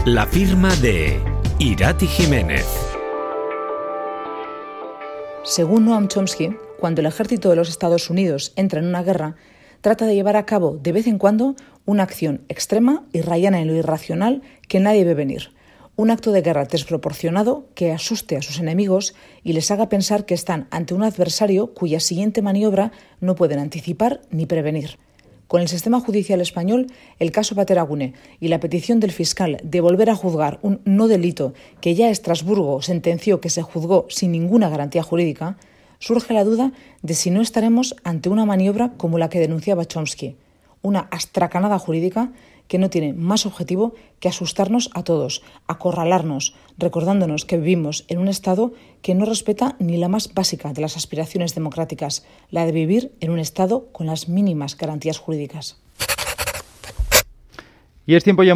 La firma de Irati Jiménez. Según Noam Chomsky, cuando el ejército de los Estados Unidos entra en una guerra, trata de llevar a cabo de vez en cuando una acción extrema y rayana en lo irracional que nadie ve venir. Un acto de guerra desproporcionado que asuste a sus enemigos y les haga pensar que están ante un adversario cuya siguiente maniobra no pueden anticipar ni prevenir. Con el sistema judicial español, el caso Bateragune y la petición del fiscal de volver a juzgar un no delito que ya Estrasburgo sentenció que se juzgó sin ninguna garantía jurídica, surge la duda de si no estaremos ante una maniobra como la que denunciaba Chomsky, una astracanada jurídica que no tiene más objetivo que asustarnos a todos, acorralarnos, recordándonos que vivimos en un Estado que no respeta ni la más básica de las aspiraciones democráticas, la de vivir en un Estado con las mínimas garantías jurídicas. Y es tiempo ya